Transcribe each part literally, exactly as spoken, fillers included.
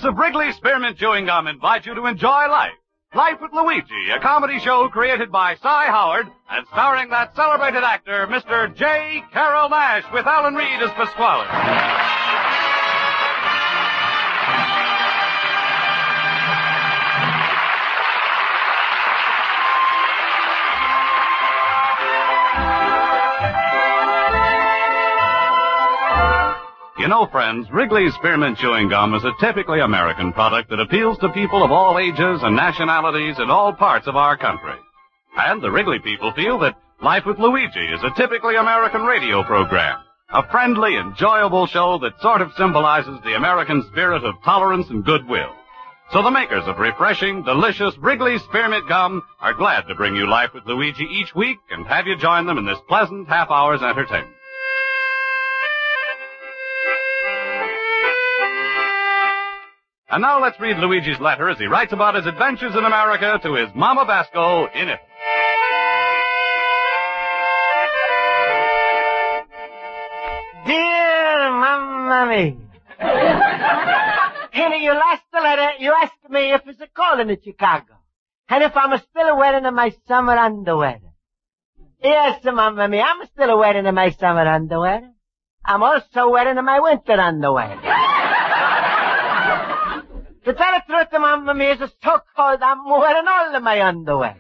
makers of Wrigley Spearmint Chewing Gum invite you to enjoy life. Life with Luigi, a comedy show created by Cy Howard and starring that celebrated actor, Mister J. Carrol Naish, with Alan Reed as Pasquale. You know, friends, Wrigley's Spearmint Chewing Gum is a typically American product that appeals to people of all ages and nationalities in all parts of our country. And the Wrigley people feel that Life with Luigi is a typically American radio program, a friendly, enjoyable show that sort of symbolizes the American spirit of tolerance and goodwill. So the makers of refreshing, delicious Wrigley's Spearmint Gum are glad to bring you Life with Luigi each week and have you join them in this pleasant half hour's entertainment. And now let's read Luigi's letter as he writes about his adventures in America to his Mama Basco in Italy. Dear Mamma Mia. Henry, your last letter, you asked me if it's a cold in Chicago. And if I'm still wearing my summer underwear. Yes, Mamma Mia, I'm still wearing my summer underwear. I'm also wearing my winter underwear. To tell the truth, Mamma Mia, it's so cold, I'm wearing all of my underwear.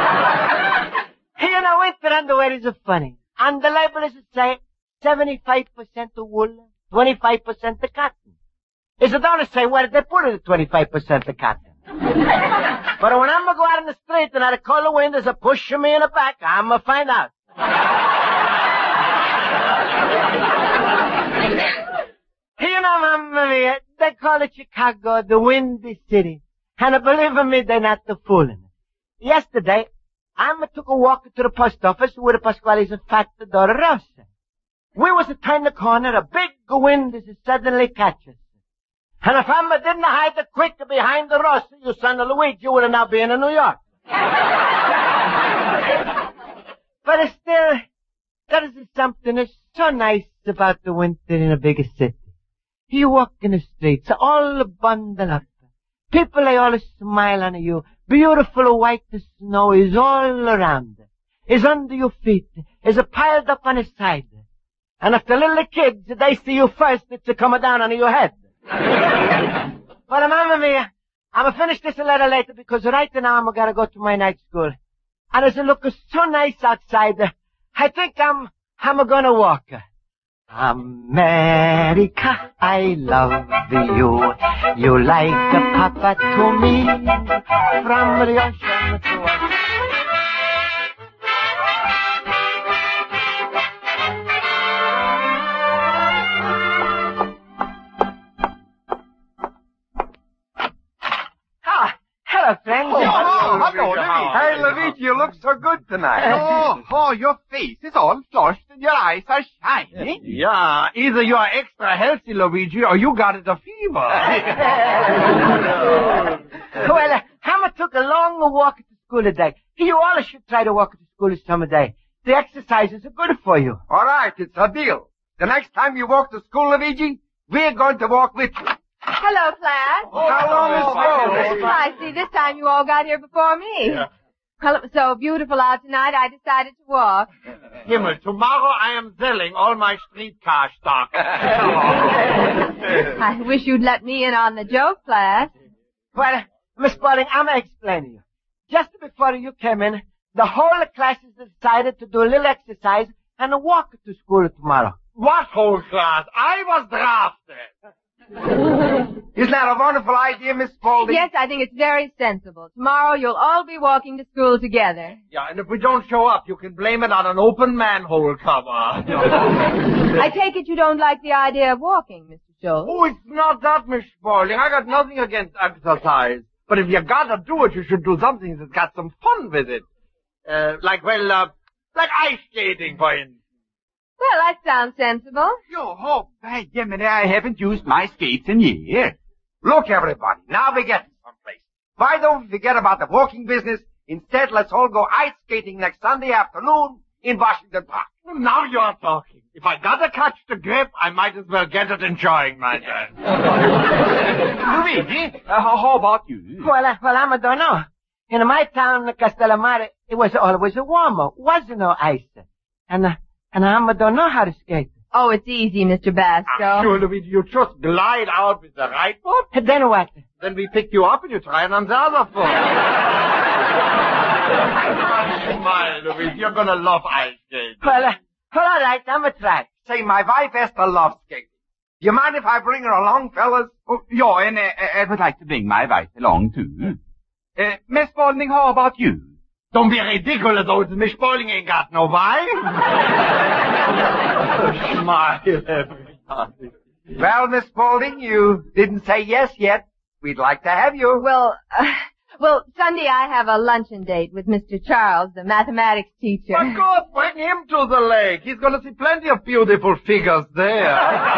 You know, winter underwear is funny. And the label is say seventy-five percent of wool, twenty-five percent of cotton. Is it don't say where they put it, twenty-five percent of cotton. But when I'm going to go out in the street and the cold wind is a pushing me in the back, I'm going to find out. You know, Mamma Mia, they call it Chicago the windy city. And believe me, they're not the fooling. Yesterday, I took a walk to the post office with Pasquale's fat daughter Rosa. We was to turn the corner, a big wind is suddenly catches. And if I didn't hide the quick behind the Rosa, you son of Luigi would have now been in New York. But still, there is something that's so nice about the winter in a big city. You walk in the streets, all bundled up. People, they all smile on you. Beautiful white snow is all around. Is under your feet. Is piled up on the side. And if the little kids, they see you first, it's coming down on your head. But, Mamma Mia, I'm going to finish this a little later because right now I'm going to go to my night school. And as it looks so nice outside, I think I'm, I'm going to walk. America, I love you. You like a papa to me from the ocean to Ah, hello, friends. Oh, hello, Luigi. Hey, Luigi, you look so good tonight. Oh, oh, your face is all flushed and your eyes are shining. Yeah, either you are extra healthy, Luigi, or you got it a fever. Well, uh, Hammer took a long walk to school today. You all should try to walk to school some day. The exercises are good for you. All right, it's a deal. The next time you walk to school, Luigi, we're going to walk with you. Hello, class. Oh, how long is it? I see this time you all got here before me. Yeah. Well, it was so beautiful out tonight, I decided to walk. Himmel, tomorrow I am selling all my streetcar stock. I wish you'd let me in on the joke, class. Well, Miss Spaulding, I'm explaining you. Just before you came in, the whole class has decided to do a little exercise and walk to school tomorrow. What whole class? I was drafted. Isn't that a wonderful idea, Miss Spaulding? Yes, I think it's very sensible. Tomorrow you'll all be walking to school together. Yeah, and if we don't show up, you can blame it on an open manhole cover. I take it you don't like the idea of walking, Mister Schultz. Oh, it's not that, Miss Spaulding. I got nothing against exercise. But if you gotta do it, you should do something that's got some fun with it. Uh, like, well, uh, like ice skating, for instance. Well, that sounds sensible. Yo, oh, by Jiminy, I haven't used my skates in years. Look, everybody, now we're getting someplace. Why don't we forget about the walking business? Instead, let's all go ice skating next Sunday afternoon in Washington Park. Now you're talking. If I gotta catch the grip, I might as well get it enjoying myself. Luigi, uh, how, how about you? Well, uh, well, I don't know. In my town, Castellamare, it was always a warmer. Wasn't no ice. And, uh, and I don't know how to skate. Oh, it's easy, Mister Basco. Ah, sure, Luigi, you just glide out with the right foot. Then what? Then we pick you up and you try it on the other foot. Smile, Luigi, you're gonna love ice skating. Well, uh, well, all right, I'm a try. Say, my wife has to love skating. Do you mind if I bring her along, fellas? Oh, yeah, and uh, I would like to bring my wife along, too. Uh, Miss Spaulding, how about you? Don't be ridiculous, old Miss Spaulding ain't got no wife. Smile, everybody. Well, Miss Spaulding, you didn't say yes yet. We'd like to have you. Well, uh, well, Sunday I have a luncheon date with Mister Charles, the mathematics teacher. Of course, bring him to the lake. He's going to see plenty of beautiful figures there.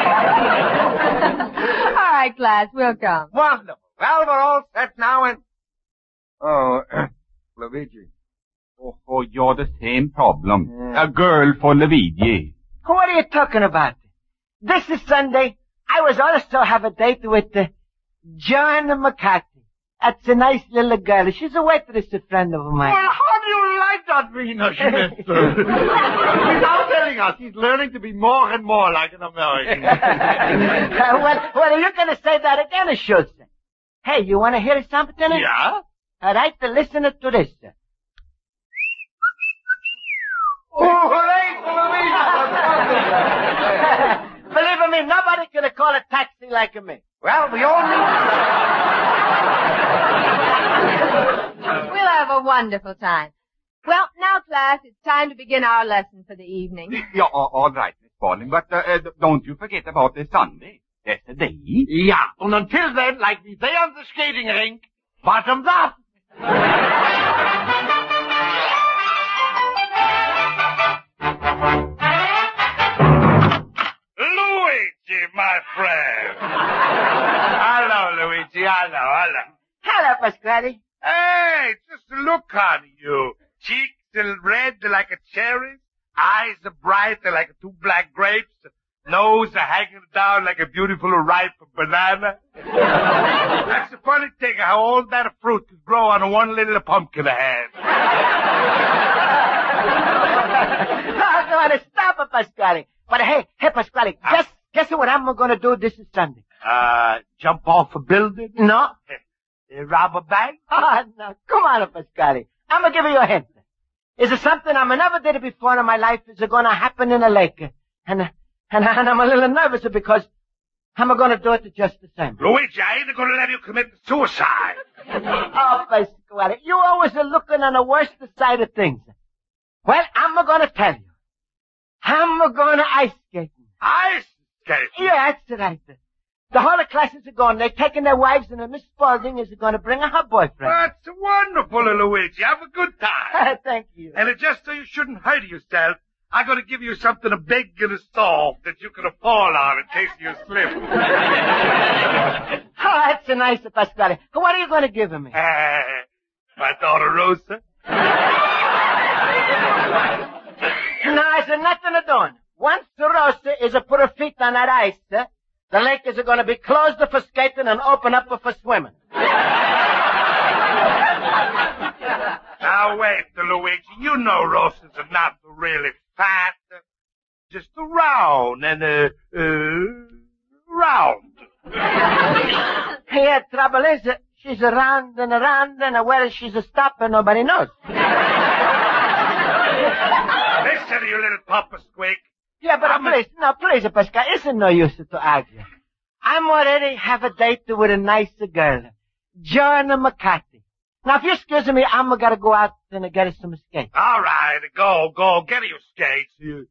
All right, class, we'll come. Wonderful. Well, we're all set now and... Oh, Luigi. Oh, oh, you're the same problem. Yeah. A girl for Luigi. What are you talking about? This is Sunday. I was also have a date with uh, John McCarthy. That's a nice little girl. She's a waitress, a friend of mine. Well, how do you like that, Wiener Schnitzel? Without telling us, he's learning to be more and more like an American. uh, well, well, you're going to say that again, Schultz. Hey, you want to hear something? Yeah? All right, then listen to this. Oh, hooray for Believe me, nobody can call a taxi like me. Well, we all need... We'll have a wonderful time. Well, now, class, it's time to begin our lesson for the evening. Yeah, all right, Miss Spaulding, but uh, uh, don't you forget about the Sunday. That's the day. Yeah, and until then, like we say on the skating rink, bottoms up. Luigi, my friend. Hello, Luigi. Hello, hello. Hello, Pasquale. Hey, just look on you. Cheeks are red like a cherry. Eyes are bright like two black grapes. Nose are hanging down like a beautiful ripe banana. That's the funny thing, how all that fruit can grow on one little pumpkin head. I want to stop it, Pasquale. But hey, hey, Pasquale, Ah. guess, guess what I'm going to do this is Sunday? Uh, jump off a building? No? Uh, rob a bank? Oh, no. Come on, Pasquale. I'm going to give you a hint. Is it something I never did it before in my life? Is it going to happen in a lake? And, and, and I'm a little nervous because I'm going to do it just the same. Luigi, I ain't going to let you commit suicide. Oh, Pasquale, you always are looking on the worst side of things. Well, I'm going to tell you. I'm going to ice skate. Ice skating? Yeah, that's right. The whole of classes are going. They're taking their wives, and Miss Spaulding is going to bring her her boyfriend. That's wonderful, Luigi. Have a good time. Thank you. And it just so you shouldn't hurt yourself, I'm going to give you something big and soft that you can fall on in case you slip. Oh, that's a nice, Pasquale. What are you going to give me? Uh, my daughter Rosa. No, there's nothing to do. Once the Rosa is a put her feet on that ice, eh, the lake is going to be closed for skating and open up for swimming. Now wait, Luigi. You know Rosas are not really fat. Just a round and a, uh, round. Yeah, trouble is, uh, she's around and around, and where she's a stopping, nobody knows. Listen, you little papa squeak. Yeah, but uh, please, no, please, Pascal, it's no use to argue. I'm already have a date with a nicer girl, Joanna McCarthy. Now, if you excuse me, I'm gonna go out and get some skates. All right, go, go, get your skates. You,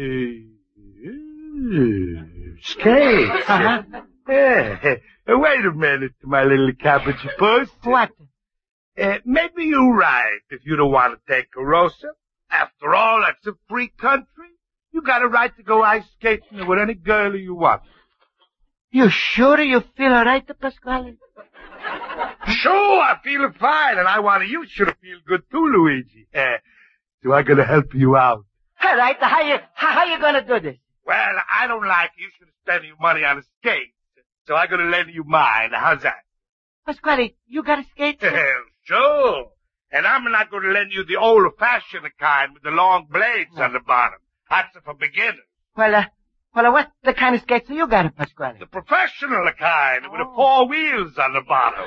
uh, uh, skates? Uh-huh. Yeah. Uh, wait a minute, my little cabbage puss. What? Uh, maybe you're right if you don't want to take a Rosa. After all, that's a free country. You got a right to go ice skating with any girl you want. You sure you feel all right, Pasquale? Sure, I feel fine, and I want you should feel good too, Luigi. Uh, so I'm gonna help you out. All right, how you, how, how you gonna do this? Well, I don't like you should spend your money on a skate, so I'm gonna lend you mine. How's that? Pasquale, you got a skate? Hell, sure. And I'm not gonna lend you the old-fashioned kind with the long blades No. on the bottom. That's for beginners. Well, uh, well, uh, what the kind of skates you got, Pasquale? The professional kind with the Oh. four wheels on the bottom.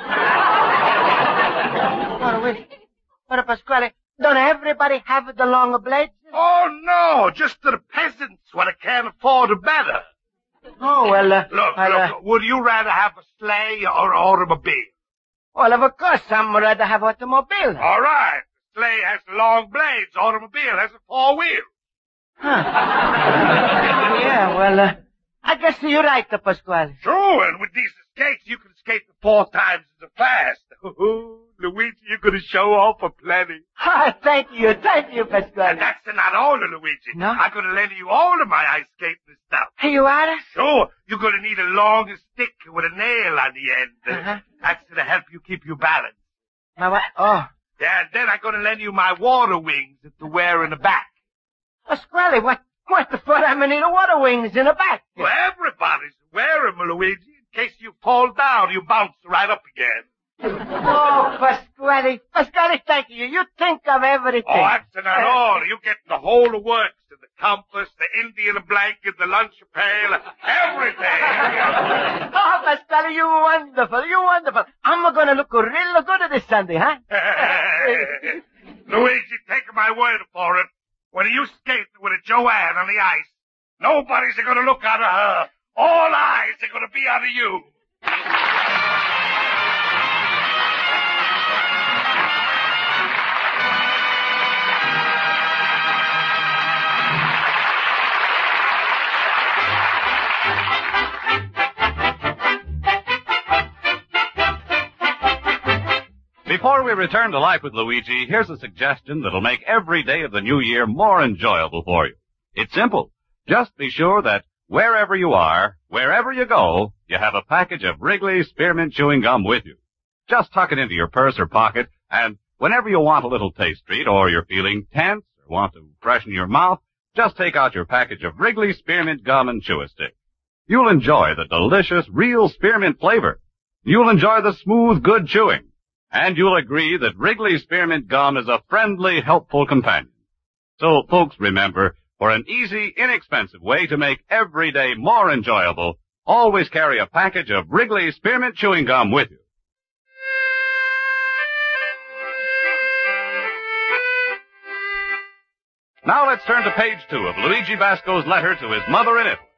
What, wait. What, Pasquale, don't everybody have the long blades? Oh, no, just the peasants when they can't afford it better. Oh, well, uh, Look, well, uh, look, would you rather have a sleigh or an automobile? well, of course, I'm rather have automobile. All right. The sleigh has long blades. Automobile has a four wheel. Huh. Yeah, well, uh, I guess you're right, Pasquale. Sure, and with these skates, you can skate the four times as fast. Luigi, you're going to show off for plenty. Ah, thank you, thank you, Pasquale. And that's not all of Luigi. No? I'm going to lend you all of my ice skating stuff. Hey, you are? Sure, you're going to need a long stick with a nail on the end. Uh-huh. That's going to help you keep your balance. My what? Oh. Yeah, and then I'm going to lend you my water wings that to wear in the back. Pasquale, what, what the fuck? I'm gonna need a water wings in the back. Well, everybody's wearing them, Luigi. In case you fall down, you bounce right up again. Oh, Pasquale, Pasquale, thank you. You think of everything. Oh, that's not all. You get the whole works, the compass, the Indian blanket, the lunch pail, everything. Oh, Pasquale, you wonderful, you wonderful. I'm gonna look real good this Sunday, huh? Luigi, take my word for it. When you skate with a Joanne on the ice, nobody's going to look out of her. All eyes are going to be out of you. Before we return to Life with Luigi, here's a suggestion that'll make every day of the new year more enjoyable for you. It's simple. Just be sure that wherever you are, wherever you go, you have a package of Wrigley Spearmint Chewing Gum with you. Just tuck it into your purse or pocket, and whenever you want a little taste treat, or you're feeling tense, or want to freshen your mouth, just take out your package of Wrigley Spearmint Gum and chew a stick. You'll enjoy the delicious, real spearmint flavor. You'll enjoy the smooth, good chewing. And you'll agree that Wrigley Spearmint Gum is a friendly, helpful companion. So, folks, remember, for an easy, inexpensive way to make every day more enjoyable, always carry a package of Wrigley Spearmint Chewing Gum with you. Now let's turn to page two of Luigi Basco's letter to his mother in Italy.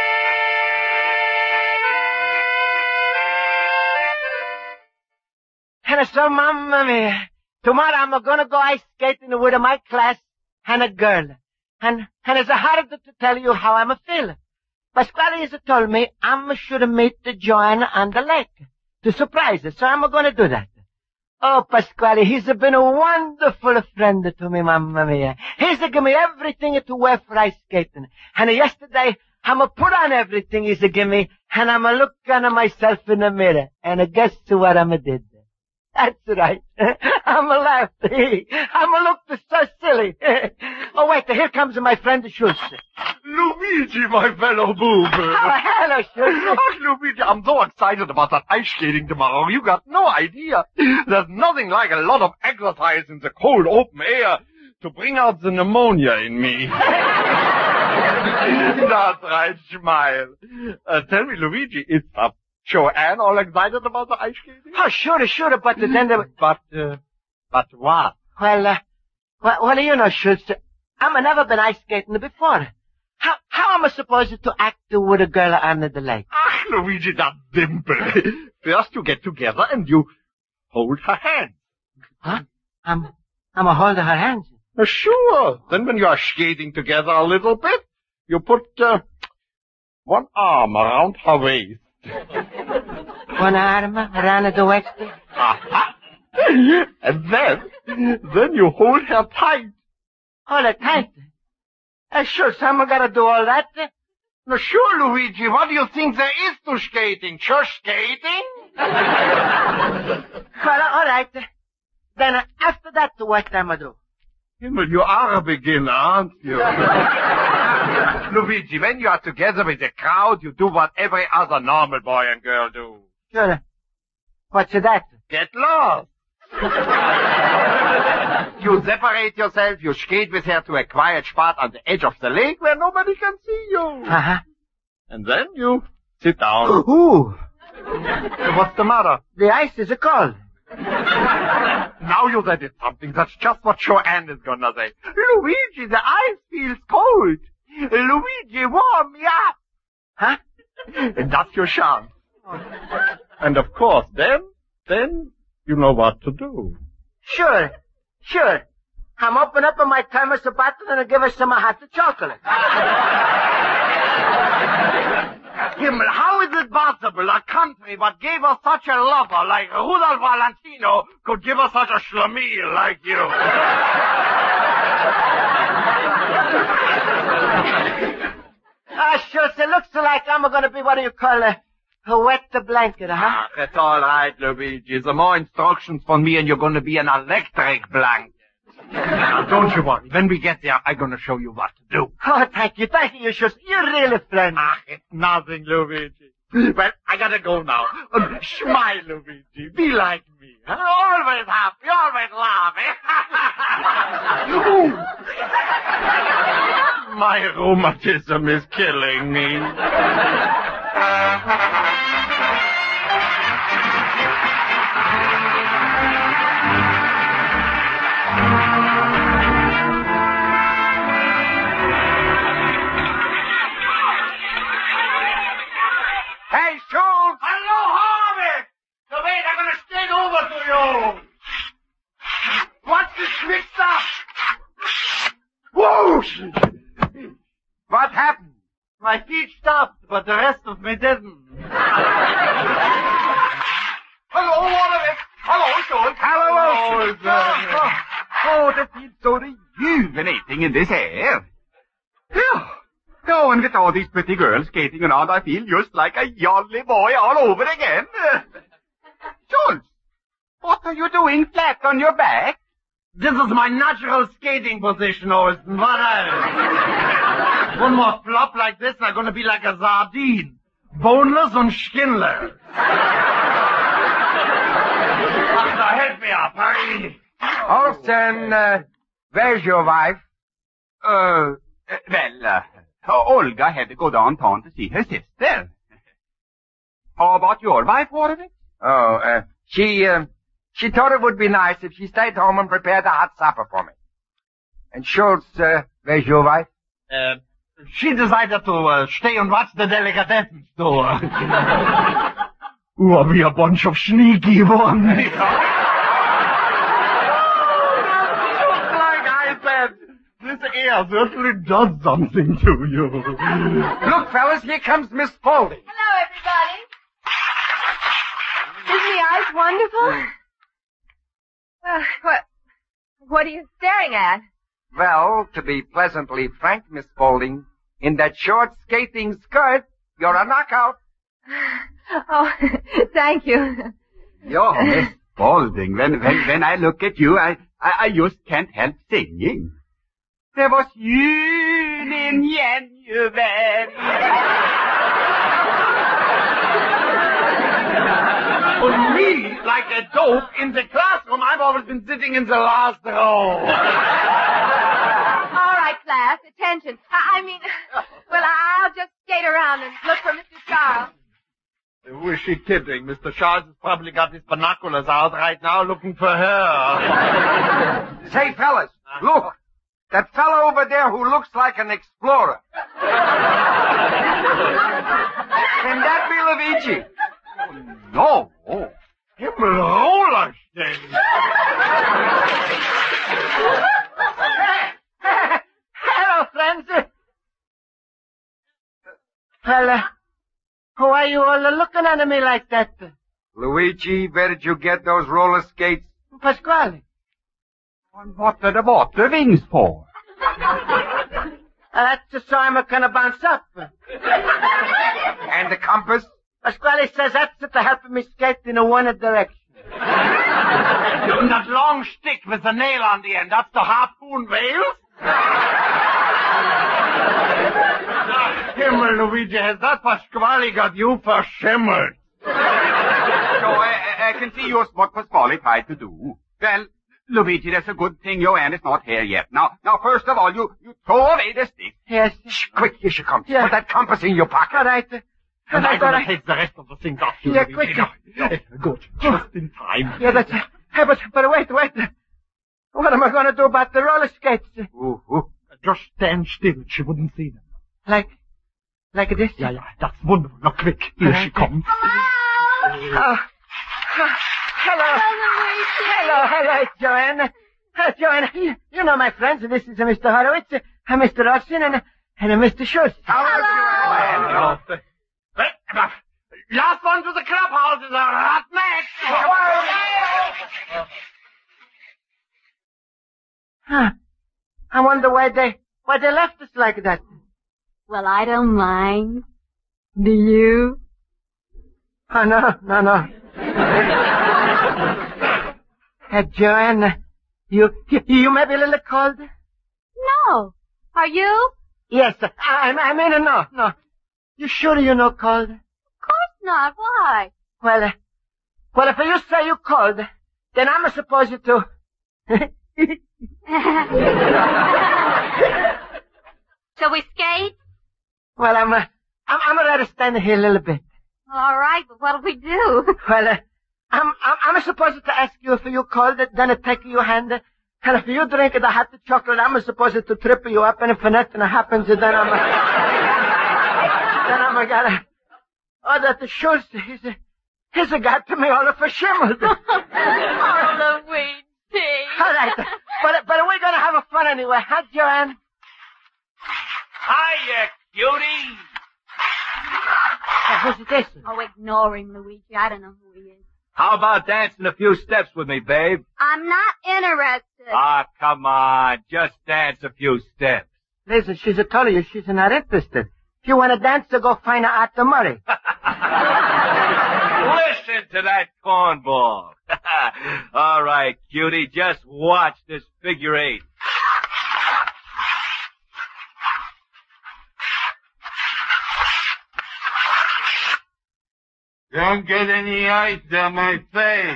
And so, Mamma mia, tomorrow I'm gonna go ice skating with my class and a girl. And, and it's hard to tell you how I'm feeling. Pasquale has told me I should meet Joanne on the lake to surprise her, so I'm gonna do that. Oh, Pasquale, he's been a wonderful friend to me, Mamma mia. He's given me everything to wear for ice skating. And yesterday, I'm put on everything he's given me, and I'm looking at myself in the mirror. And guess what I did? That's right. I'm laughing. I'm looked so silly. Oh, wait, here comes my friend Schultz. Luigi, my fellow boob. Oh, hello, Schultz. Oh, Luigi, I'm so excited about that ice skating tomorrow. You got no idea. There's nothing like a lot of exercise in the cold open air to bring out the pneumonia in me. That's right, smile. Uh, tell me, Luigi, is uh, Joanne all excited about the ice skating? Oh, sure, sure, but then... The... But, uh, but what? Well, uh, well, well, you know, Schultz, I've never been ice skating before. How, how am I supposed to act with a girl under the lake? Ah, Luigi, that's simple. First you get together and you hold her hand. Huh? I'm, I'm a holding her hands. Uh, sure. Then when you are skating together a little bit, you put, uh, one arm around her waist. One arm around the waist. Aha. And then, then you hold her tight. Hold her tight? Uh, sure, someone gotta do all that. Now, sure, Luigi, what do you think there is to skating? Just skating? Well, all right. Then uh, after that, what am I do? Himmel, you are a beginner, aren't you? Luigi, when you are together with a crowd, you do what every other normal boy and girl do. Sure. What's that? Get lost. You separate yourself, you skate with her to a quiet spot on the edge of the lake where nobody can see you. Uh-huh. And then you sit down. Ooh. What's the matter? The ice is cold. Now you said it something. That's just what Joanne is gonna say. Luigi, the ice feels cold. Luigi, warm me up. Huh? And that's your chance. And of course, then, then you know what to do. Sure. Sure. I'm open up on my thermos bottle and I'll give her some hot chocolate. Himmel, how is it possible a country that gave us such a lover like Rudolph Valentino could give us such a schlemiel like you? Ah, sure, it looks like I'm gonna be what do you call a, a wet the blanket, huh? Ah, that's all right, Luigi. The more instructions from me and you're gonna be an electric blanket. Now, don't you worry. When we get there, I'm gonna show you what to do. Oh, thank you, thank you, Schuss. You're really friendly. Ah, it's nothing, Luigi. Well, I gotta go now. Um, smile, Luigi. Be like me. Huh? Always happy, always laughing. My rheumatism is killing me. Hey, Schultz! Hello, Harvick! So wait, I'm gonna skate over to you! What's this mixed up? Whoosh! What happened? My feet stopped, but the rest of me didn't. Hello, Harvick! Hello, Schultz! Hello, Schultz! Oh, oh, that feels so rejuvenating in this air. Yeah. Oh, and with all these pretty girls skating around, I feel just like a jolly boy all over again. Schultz, what are you doing flat on your back? This is my natural skating position, Olsen. What else? One more flop like this, and I'm gonna be like a sardine. Boneless and skinless. Now help me up, hurry. Olsen, uh, where's your wife? Uh, well, uh, Olga had to go downtown to see her sister. How about your wife, Warwick? Oh, uh, she, uh, she thought it would be nice if she stayed home and prepared a hot supper for me. And Schultz, uh, where's your wife? Uh, she decided to uh, stay and watch the delicatessen store. Ooh, are we a bunch of sneaky ones? Like I said, this air certainly does something to you. Look, fellas, here comes Miss Foley. Hello, everybody. Isn't the ice wonderful? Uh, what, what are you staring at? Well, to be pleasantly frank, Miss Spaulding, in that short skating skirt, you're a knockout. Oh, thank you. Yo, Miss Spaulding, when, when, when I look at you, I, I, I just can't help singing. There was jul in January. And me, like a dope, in the classroom, I've always been sitting in the last row. All right, class, attention. I, I mean, well, I'll just skate around and look for Mister Charles. Who is she kidding? Mister Charles has probably got his binoculars out right now looking for her. Say, fellas, look. That fellow over there who looks like an explorer. Can that be Luigi? No. Oh. Himmel, roller thing. Hello, friends. Well, uh, who are you all looking at me like that? Luigi, where did you get those roller skates? Pasquale. And what are the water wings for? Uh, that's just so I'm gonna bounce up. And the compass? Pasquale says that's to help me skate in a one direction. And that long stick with the nail on the end, that's the harpoon whale? Luigi, has that Pasquale got you for shimmered? So I, I can see just what Pasquale tried to do. Well, Luigi, that's a good thing Joanne is not here yet. Now, now, first of all, you, you throw away the stick. Yes. Shh, quick, here she comes. Yeah. Put that compass in your pocket. All right. Uh, And I'm all gonna right. take the rest of the things off you. Yeah, Luigi. quick. Yeah, good. Just in time. Yeah, that's... Hey, but, but wait, wait. What am I going to do about the roller skates? Ooh, ooh. Just stand still. She wouldn't see them. Like... Like this? Yeah, yeah. That's wonderful. Now, quick. Here she comes. Oh. Hello. Hello, hello, Joanne. Uh, Joanne, you, you know my friends. This is uh, Mister Horowitz, uh, uh, Mister Olsen, and, uh, and uh, Mister Schultz. Hello. Last one to the clubhouse is a hot match. Huh. I wonder why they, why they left us like that. Well, I don't mind. Do you? Oh, no, no, no. uh, Joanne, uh, you, you, you may be a little cold? No. Are you? Yes, uh, I, I mean, uh, no, no. You sure you're not cold? Of course not. Why? Well, uh, well, if you say you're cold, then I'm supposed to... Shall we skate? Well, I'm, uh, I'm, I'm ready to stand here a little bit. All right, but what'll we do? Well, uh, I'm, I'm, I'm supposed to ask you if you're cold, then I take your hand, and if you drink the hot chocolate, I'm supposed to trip you up, and if nothing happens, then I'm, uh, then I'm gonna, oh, that the Schultz, he's, uh, he's got to me all of a shimmered. Oh, Luigi. All right, but, but we're gonna have a fun anyway, huh, Joanne? Hiya, cutie. Uh, who's this? Oh, ignore him, Luigi. I don't know who he is. How about dancing a few steps with me, babe? I'm not interested. Ah, come on. Just dance a few steps. Listen, she's told you she's not interested. If you want to dance, to go find her at the Murray. Listen to that cornball. All right, cutie, just watch this figure eight. Don't get any ice on my face.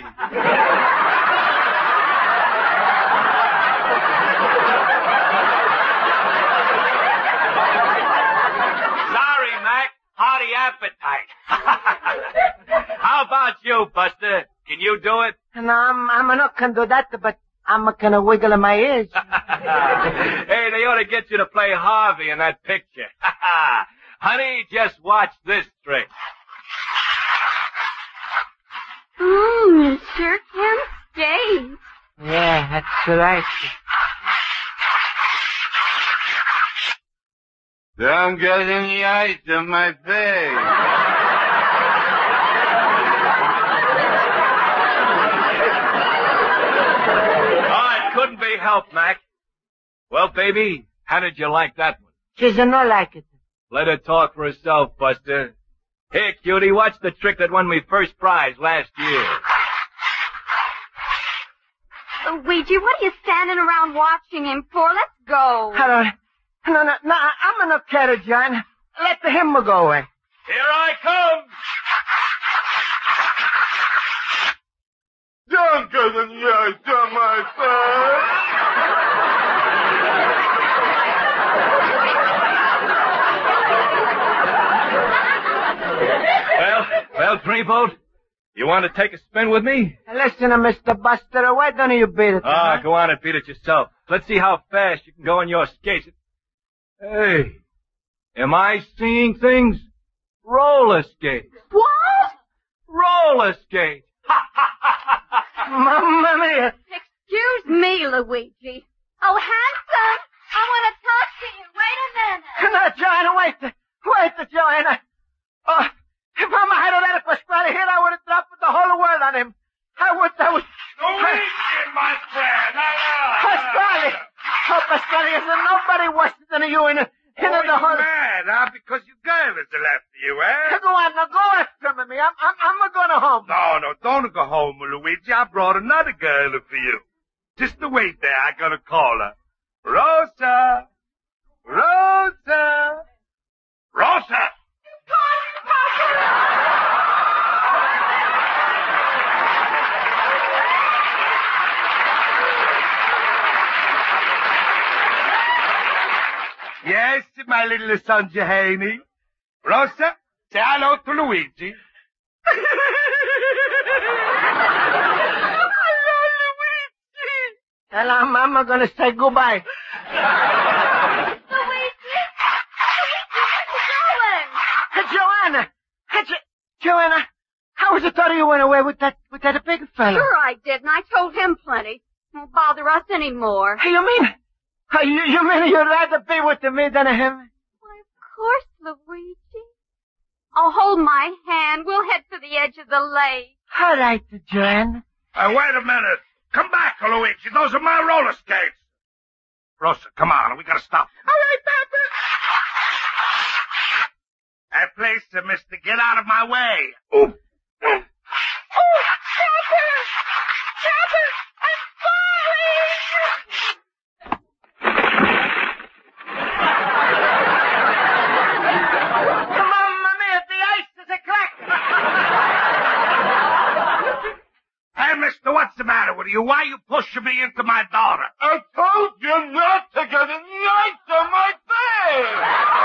Sorry, Mac. Hearty appetite. How about you, Buster? Can you do it? No, I'm, I'm not gonna do that, but I'm gonna wiggle my ears. Hey, they ought to get you to play Harvey in that picture. Honey, just watch this trick. Mmm, you sure can skate. Yeah, that's right. Don't get any ice on my face. Oh, it couldn't be helped, Mac. Well, baby, how did you like that one? She's not like it. Let her talk for herself, Buster. Here, cutie, watch the trick that won me first prize last year. Luigi, what are you standing around watching him for? Let's go. I don't, no, no, no, I'm not care, John. Let him go away. Here I come! Don't get any ice on my Well, well, Dreamboat, you want to take a spin with me? Listen, uh, Mister Buster, why don't you beat it? Ah, huh? go on and beat it yourself. Let's see how fast you can go on your skates. Hey, am I seeing things? Roller skates. What? Roller skates. Mamma mia. Excuse me, Luigi. Oh, handsome, I want to talk to you. Wait a minute. No, Joanna, wait. Wait, Joanna. Oh, if I'm had that Pasquale here, I would have dropped the whole world on him. I would, I would. Luigi, my friend. Pasquale. Oh, Pasquale, is there nobody worse than you in, in Oh, the whole... mad, huh? Because your girl is left you, eh? Go on, now go after me. I'm, I'm, I'm going home. No, no, don't go home, Luigi. I brought another girl for you. Just to wait there, I gotta call her. Rosa! Rosa! Rosa! Yes, my little son Haney. Rosa, say hello to Luigi. Hello, Luigi. And I'm, Mama gonna say goodbye. Luigi? Luigi, where's you going? Hey, Joanna! Hey, jo- Joanna! How was it thought you went away with that, with that big fella? Sure I did, and I told him plenty. Won't bother us anymore. Hey, you mean, uh, you, you mean you'd rather be with me than him? Why, of course, Luigi. Oh, hold my hand. We'll head for the edge of the lake. All right, Joanna. Uh, wait a minute. Come back, Luigi. Those are my roller skates. Rosa, come on. We gotta stop. All right, Papa. Hey, please, uh, mister, get out of my way. Oh, Ooh. Papa! Papa, I'm falling! Mamma mia, the ice is a crack! Hey, mister, what's the matter with you? Why you pushing me into my daughter? I told you not to get an ice on my face!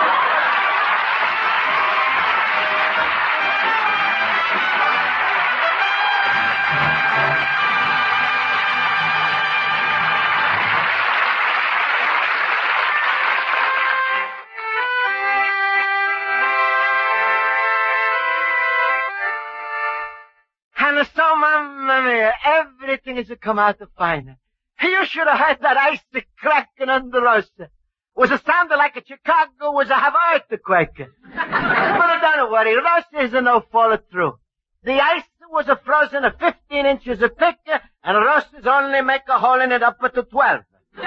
And so, Mamma mia, everything is to come out fine. You should have heard that ice cracking under us. Was it sounding like a Chicago? Was it have earthquake? But don't worry, Ross isn't no follow through. The ice was a frozen a fifteen inches thick, and Ross is only make a hole in it up to twelve.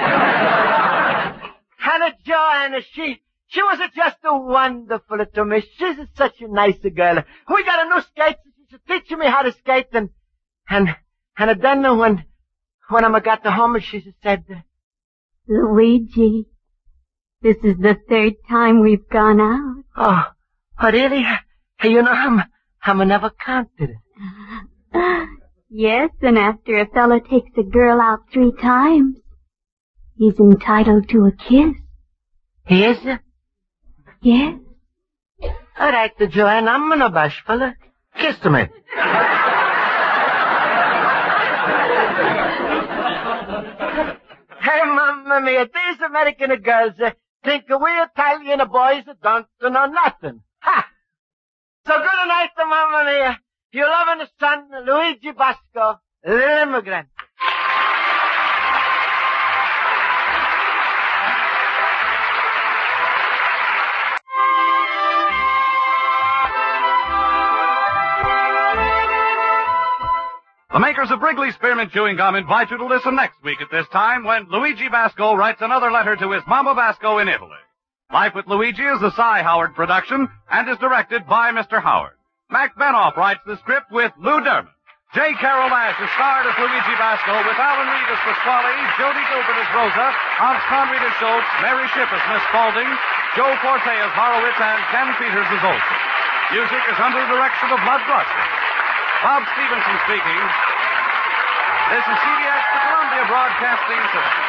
Hannah Joanna, she, she was just a wonderful to me. She's such a nice girl. We got a new skate. She's teaching me how to skate, and, and, and then when, when I got to home, she said, Luigi, this is the third time we've gone out. oh, oh really? You know, I'm, I'm never counted it. Yes, and after a fella takes a girl out three times, he's entitled to a kiss. He is? Yes. All right, Joanne, I'm no bashful. Kiss me. Hey, Mamma mia, these American girls uh, think we Italian boys don't know nothing. Ha! So good night, Mamma mia. Your loving son, Luigi Basco, l'immigrant. The makers of Wrigley Spearmint Chewing Gum invite you to listen next week at this time when Luigi Basco writes another letter to his Mama Basco in Italy. Life with Luigi is a Cy Howard production and is directed by Mister Howard. Mac Benoff writes the script with Lou Derman. J. Carol Ash is starred as Luigi Basco with Alan Reed as Pasquale, Jody Gilbert as Rosa, Hans Conried as Schultz, Mary Shipp as Miss Spaulding, Joe Forte as Horowitz, and Ken Peters as Olson. Music is under the direction of Bud Gluskin. Bob Stevenson speaking. This is C B S, the Columbia Broadcasting System.